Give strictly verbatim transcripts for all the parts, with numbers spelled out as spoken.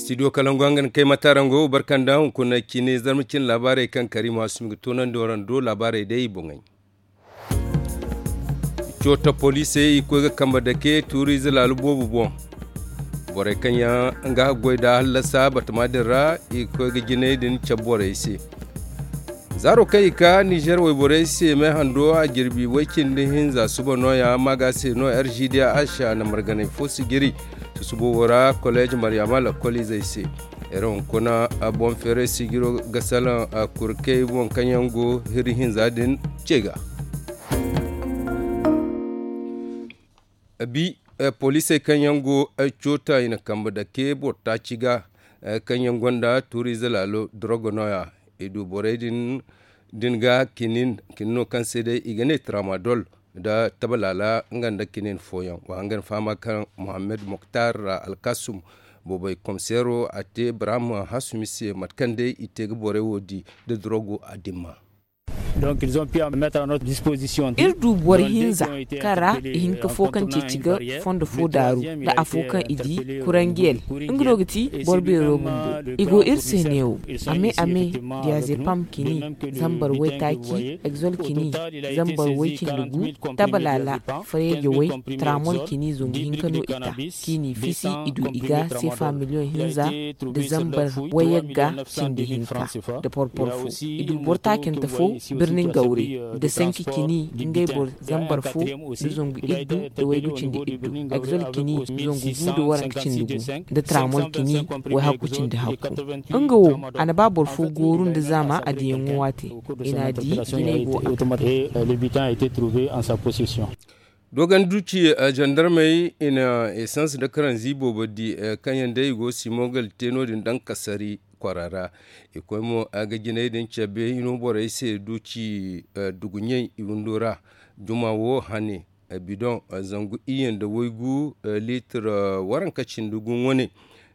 studio kalangon kai matarango barkanda kuna kine zarmicin labarai kan Karim Hasumi tonan doran do labarai dai bungai Jota police iko ga kamba dake turi zalalu bobu bon bore kanya nga goida halasa batmadira iko ga gine din chabore ise zaro kai ka Niger way bore ise me hando a girbi wakin din hinza subano ya magase no R G D Asha na margane fosi giri subo wara college Mariama la college ise eron kuna abon fere sigiro gasala a kurke bon kanyango hiri hinza din cega bi uh, police kanyango uh, chota ina kamba da ke bota ciga uh, kanyangonda turiza lalo drogonoya edu boredin dinga kinin kinno kansede igane tramadol da tabalala nganda kinin foyan wa ngan fama kan Muhammad Mokhtar Al-Kasum bobai komsero ate Brahma Hasumisi matkande itege bore wodi de drogo adima. Donc ils ont pu mettre à notre disposition. Irdu bor hinza kara hinka fokan ciciga fondo fodaru da afokan idi kurangel ngirogiti borbe robundo igo irseneo ame ame diazepam kini zambar wetaki exol kini zambar wekin lugu tabalala farege we tramol kini zungu hinkano ita kini fisi idu iga sefa miliyon hinza da zambar wayaga sindi hinka da porporfu idu bortaken tafo birnin gauri da sanki kini ingai bor zambar fu zungu iddu da waidu cindi iddu exol kini zungu gudu waran cindi da tramol kini wai hakucin da haku angawo ana babor fu gorun da zama a diyan wate ina di ne go le butin a été trouvé en sa possession. Dogan duci a gendarmerie ina essence da karan zibo badi kanyan dai go simogal teno din dan kasari kwarara ikwai mo aga gine din chabe ino bora ise duci dugunyen iwundura juma wo hane bidon zangu iyen da waigu litre waran kacin dugun wani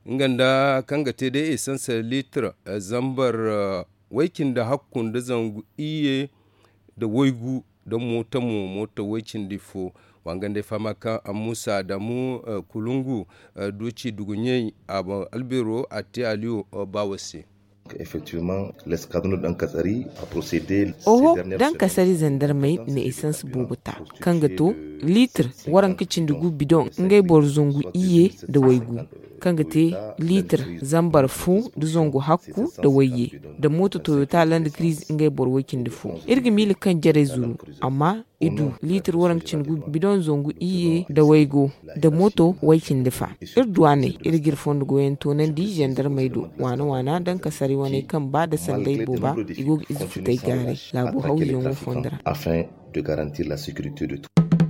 nganda kanga te dai essence litre zambar waikin da hakkun da zangu iye da waigu da mota mu mota waikin difo wangande fama kan Musa da mu uh, kulungu uh, duci dugunye abu albero ati aliyu uh, bawase. Effectivement, l'escadron dan kasari a procédé. Oho, dan kasari zandar mai na essence bubuta. Kan gato, litre waran kicin dugu bidon ngai bor zungu iye da waigu. Kan gate litre zambar fu da zongu hakku da waye. Da moto Toyota Land Cruiser ngai bor wakin da fu. Irga mili kan jare zuru, amma idu litre waran kicin dugu bidon zongu iye da waigo da moto wakin da fa. Irduwa ne irgir fondu goyen tonan di jandar mai do. Wana wana dan kasari wani kan ba da sandai boba igo izu fitai gare labu hauyin wa fondara afin de garantir la sécurité de tout.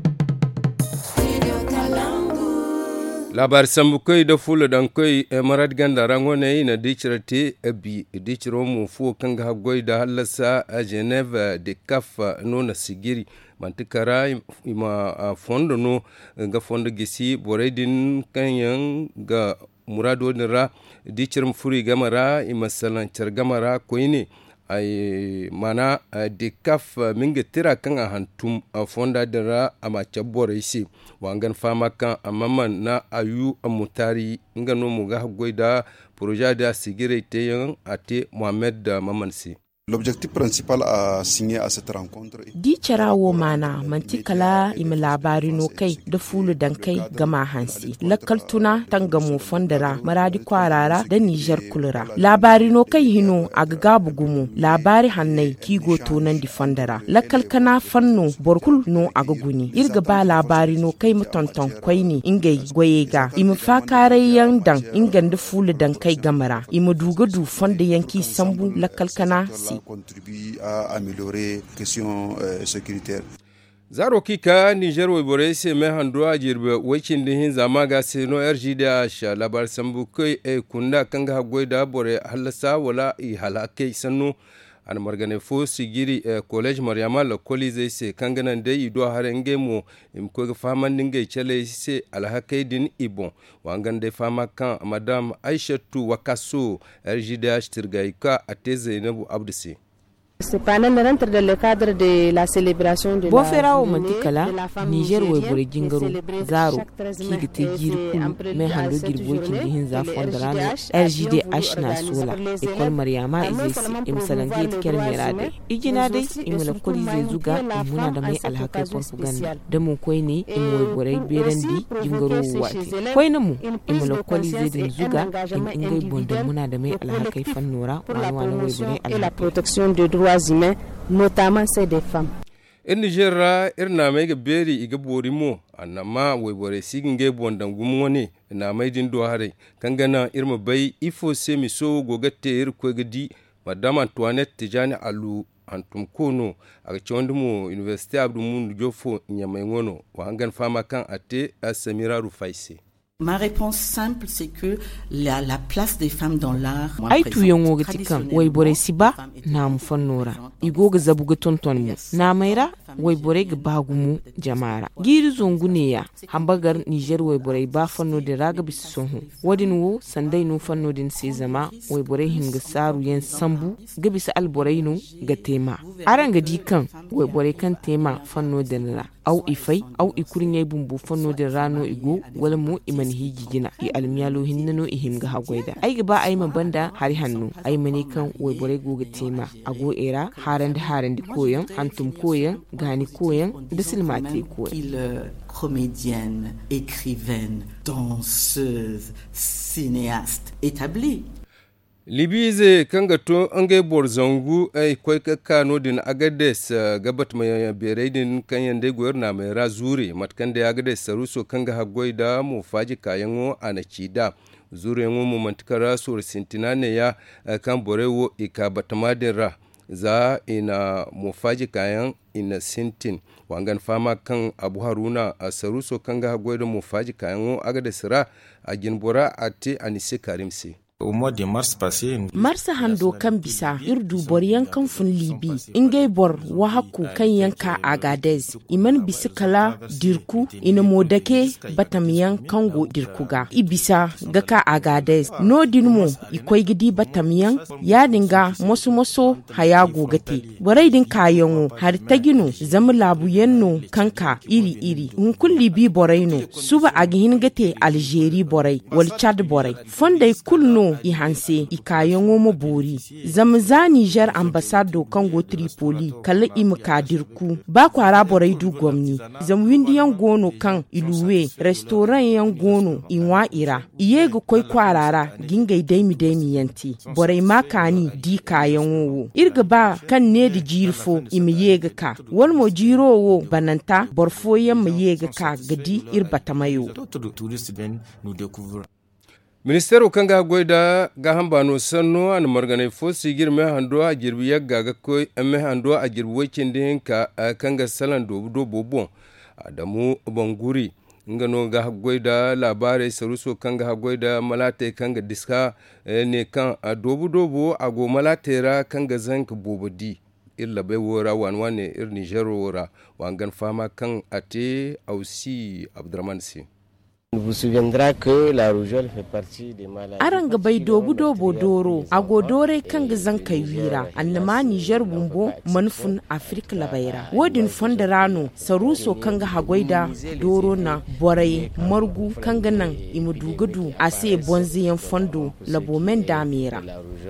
Labar sambu kai da fula dan kai marad ganda rangone na dicirate abi diciro mu fu kan ga goi da halasa a Geneva de kafa nona sigiri mantikara ima fondo no ga fondo gisi boredin kanyan ga murado nira dicir furi gamara imasalan car gamara koine ay mana de kaf minga tira kan a hantum a fonda dira ama cabore isi wangan fama kan amman na ayu amutari ngano muga goida projet da sigire teyan ate Mohamed Mamansi. L'objectif principal à signer à cette rencontre est di carawo mana mantikala im labari no kai da fulu dan kai gama hansi lakaltuna tangamo fondara maradi kwarara da Niger kulura labari no kai hino agaga bugumu labari hannai kigo tonan di fondara lakalkana fanno borkul no agaguni irga ba labari no kai mutonton kwaini ingai goyega im fakare yan dan inganda fulu dan kai gamara im duga du fonda yanki sambu lakalkana contribue à améliorer question euh, sécuritaire. Zaro kika Niger way bore se me hando a jirbe wakin din hin zama ga se no R G D Asha labar sambu kai e kunda kanga goida bore halasa wala i halake sanu an margane fo sigiri e college Mariama la college se kanga nan dai do harenge mo im ko ga faman dinga chele se alhakai din ibon wangan dai fama kan madam Aishatu Wakaso R G D Ash tirgaika ate Zainabu Abdisi. bo ferawo mantikala Niger way bore jingaro zaro kiga te gir kul me hando girbo kin dihin za fondarano R G D H na sola ekol Maryama izesi imsalange tiker merade igina dai imula koli zai zuga muna da mai alhakai propaganda da mu koi ne in way bore berandi jingaro wati koi na mu imula koli zai din zuga in ingai bonda muna da mai alhakai fannora wani wani way bore alhakai protection des droits humains notamment ceux des femmes. In Nigeria irna mai ga beri iga borimo annama wai bore sigin ge bondan gumwoni na mai din do hare kangana irma bai ifo se mi so gogatte ir ko gadi madame Antoinette Tijani Alu antum kono aga chondumo Université Abdou Mundu Jofo nyamai ngono wa hangan fama kan ate Samira Rufaisi. Ma réponse simple, c'est que la, la place des femmes dans l'art... Ai tu yongo gatikan way bore siba na mu fannora igo ga zabu ga tonton mu na maira way bore ga bagumu jamara giri zongu ne ya hambagar Niger way bore ba fanno de raga bis sonhu wadin wo sandai no fanno din se zama way bore hinga saru yen sambu ga bis al bore no ga tema aranga dikan way bore kan tema fanno den ra au ifai au ikurin bumbu fanno din rano igo wala mu iman hiji gina i almiyalo hinnano ihim ga hagwaida ai ga ba ai banda hari hannu ai mane kan wai bore goga tema ago era haran da haran di koyan antum koyan gani koyan da silmate koyan comédienne, écrivaine, danseuse, cinéaste établie. Libize kanga to ange borzongu ay koy kano din agades gabat mai bere din kanyande gwerna mai razuri matkande agades saruso kanga hagoida mu faji kayango anachida zure ngo mu mantikara sur sintinane ya kan borewo ikabatmadera za ina mu faji kayan ina sintin wangan fama kan Abu Haruna saruso kanga hagoida mu faji kayango agades ra agin bora ate anise karimsi. Marsa hando kan bisa irdu bor yankan fun libi ingay bor wa hakku kan yanka agadez iman bisikala dirku ina modake batam yankan go dirkuga ibisa gaka agadez no dinmo ikoy gidi batam yan ya dinga moso moso haya gogate borai din kayanwo har tagino zam labu yanno kanka iri iri un kulli bi borai no suba agihin gate Algeria borai wal Chad borai fonday kulno i hanse i kayan mo bori zamza Niger ambassado Congo Tripoli kala im kadirku ba kwara borai du gwamni zam windi yan gono kan iluwe restaurant yan gono inwa ira iyego koy kwarara gingai daimi daimi yanti borai makani di kayan wo irga ba kan ne di jirfo im yega ka wal mo jiro wo bananta borfo yan yega ka gadi irbata mayo. Ministero kanga goida ga hambano sanno an margane fo sigir me hando a girbi yagga ga koy me hando a girbi wakin din ka kanga salan do do bobo adamu banguri ngano ga goida labare saruso kanga goida malate kanga diska ne kan dobu dobo ago malatera kanga zank bobodi illa bai wora wanwane ir Niger wora wangan fama kan ate ausi Abdurrahman si. Aranga bai dobu dobo doro agodore kan gizan kai wira annama Niger bumbo manfun Afrika labaira wodin fondarano saruso kanga hagoida doro na borai margu kanga nan imudugadu ase bonziyan fondo labomen damira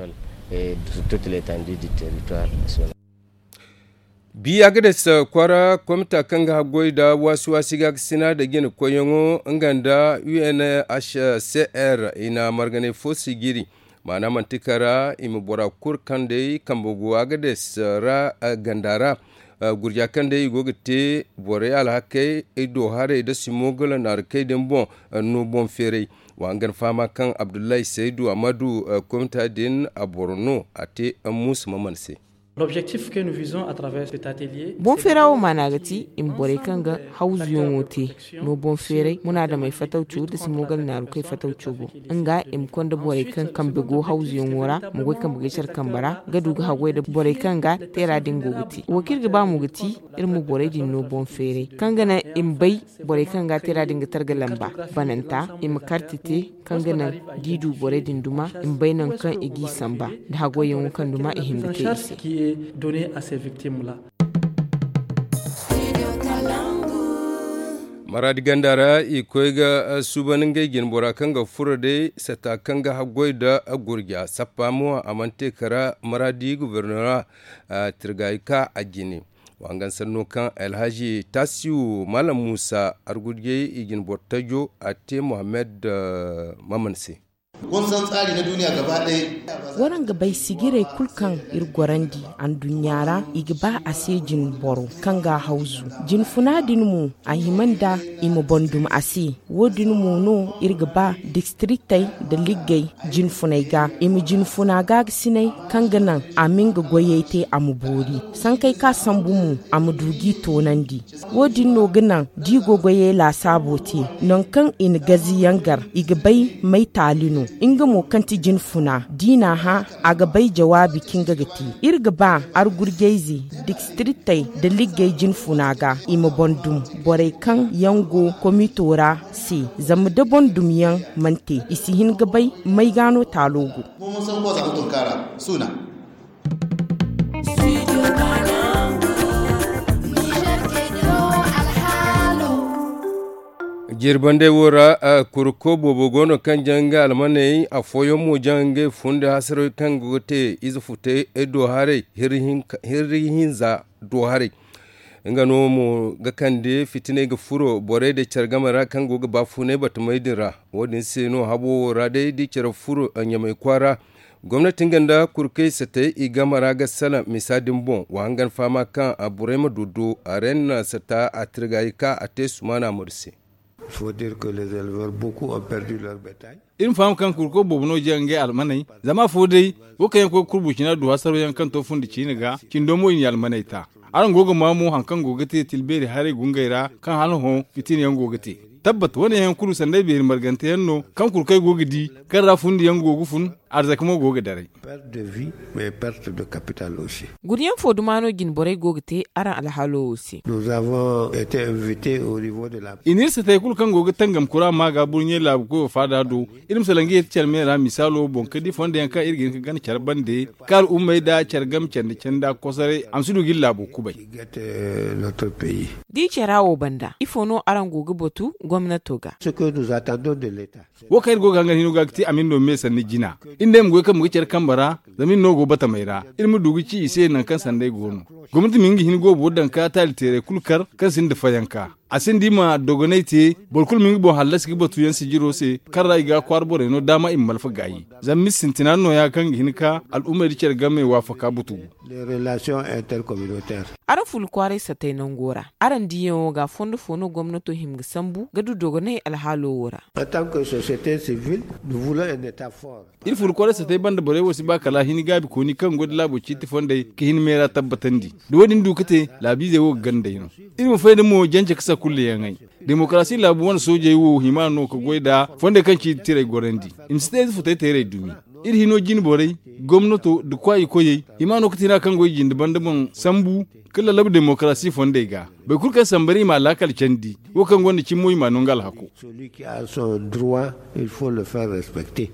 biya gades kwara kwamta kanga hagoida wasu wasiga sina da gina koyongo nganda U N H C R ina margane fosi giri mana mantikara imi bora kur kande kambogo agades ra gandara gurja kande igogete bore alhake ido hare da simogola narkai den bon no bon fere wangan fama kan Abdullahi Saidu Amadu kwamta din aborno ate mus mamanse. L'objectif que nous visons à travers cet atelier bon ferawo managati in bore kanga hauzu yongote no bon fere muna da mai fataucu da simogal na rukai fataucu go nga im konda bore kan kambego hauzu yongora mu go kan bugeshar kambara gadu ga hagoi da bore kanga tera dingo guti wakir ga ba mu guti irmu bore din no bon fere kanga na im bai bore kanga tera dinga targa lamba bananta im kartite kanga na didu bore din duma im bai nan kan igi samba da hagoi yon kan duma ihim da est donné à ces victimes-là. maradi gandara i koyga subanin gaigin bora kanga furde sata kanga hagoi da agurja sapamo amante kara maradi gubernora tirgaika a gini wangan sanno kan alhaji tasiu malam musa argudge igin bottajo ate muhammad mamanse kun san tsari na duniya gaba ɗaya waran ga bai sigire kulkan irgwarandi an dunyara igba a sejin boro kan ga hauzu jin funadin mu a himanda imu bondum ase wodin mu no irgba districtai da ligai jin funaiga imu jin funaga sinai kan ganan amin ga goyete amu bori san kai ka sambu mu amu dugi tonandi wodin no ganan digo goye la sabote non kan in gazi yangar igbai mai talino inga mo kanti jin funa dina ha aga bai jawabi kinga gati irga ba ar gurgeizi districtai da ligai jin funa ga ima bondum bore kan yango komitora si zamu da bondum yan mante isi hin ga bai mai gano talogo mu mun san ko za ku tunkara suna jirbande wora a kurko bobogono kan janga almanai a foyo mo jange funde hasaro kan gote izufute edo hare hirhin hirhin za do hare ngano mo gakande fitine ga furo bore de chargamara kan goga bafune batmaidira wodin seno habo rade di chara furo anyamai kwara gwamnatin ganda kurkai sata igamara ga sala misadin bon wangan fama kan aburema dodo arena sata atrigaika atesumana mursi. Il faut dire que les éleveurs, beaucoup ont perdu leur bétail. In fam kan kurko bobno jange almanai zama fodai wo kan ko kurbu kina do hasaro yan kan to fundi ciniga kin domo in almanai ta aran gogo mamu hankan gogate tilberi hare gungaira kan halon ho fitin yan gogate tabbat wani yan kulu sandai be margante yanno kan kurkai gogidi kan rafundi yan gogufun arzakamo goga dare perte de vie mais perte de capital aussi. Guriyan fodumano ginbore gogate aran alhalo aussi. Nous avons été invités au niveau de la inir sa tay kul kan goga tangam kura maga burnye lab ko fada do irim salangi chelme ra misalo bon kadi fonde yan ka irgin ka gan charbande kar ummay da chargam chande chanda kosare amsudu gilla bu kubai notre pays. Di cherawo banda ifono aran goga botu gwamnato ga. Ce que nous attendons de l'état. Wo kay goga ngan hinu gakti amin no mesa ni jina inde mu ka mu cer kambara zamin no go bata maira ilmu dugu ci ise nan kan sandai gono gwamnati mingi hin go bodan ka talitere kulkar kan sin da fayanka asin dima dogonaite bolkul mingi bo halas gi batu yan sijiro se karra iga kwarbore no dama in malfa gayi zammi sintinan no ya kan hin ka al'umma di cer game wafaka butu les relations intercommunautaires aran ful kware satay nan gora aran diyo ga fondo fono gwamnato himga sambu gadu dogonai alhalo wora en tant que société civile nous voulons un état fort il ful kware satay banda bore wosi ba kala hin gabi ko ni kan god labo ci ti fonde ki hin mera tabbatandi do wodin dukate labi ze wo ganda yino ilmu fayda mo janje kasa kulle yangai demokrasi labu won soje wo himano ko goida fonde kan ci tire gorendi instead futay tere dumi ir hino jin borey gomnato du kwai koyey himano ko tira kan goyi jinde bandamon sambu kala labu demokrasi fonde ga be kurkan sambari ma lakal candi wo kan gonde ci moy ma nongal hako celui qui a son droit il faut le faire respecter.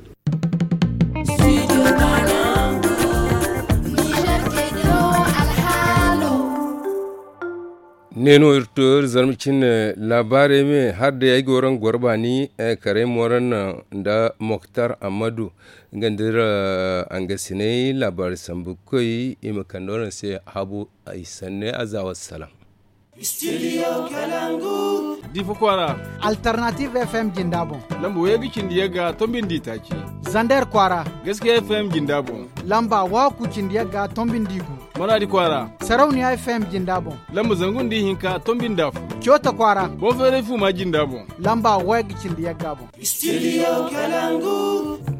neno irtor zarmicin labare me har da yayi goran gorbani kare moran da Moktar Amadu gandira angasine labar sambu koi imakandoran sai habu aisanne azawa salam Studio Kalangu. Difo kwara. Alternative F M Jindabo. Lambo yegi kindiyaga tombin ditachi. Zander kwara. Gaskiya F M Jindabo. Lamba waku kindiyaga tombin digu. Maradi kwara. Sarauniya F M Jindabo. Lambo zangun di hinka tombin dafu. Kyota kwara. Bofere fu ma Jindabo. Lamba wegi kindiyaga bo. Studio Kalangu.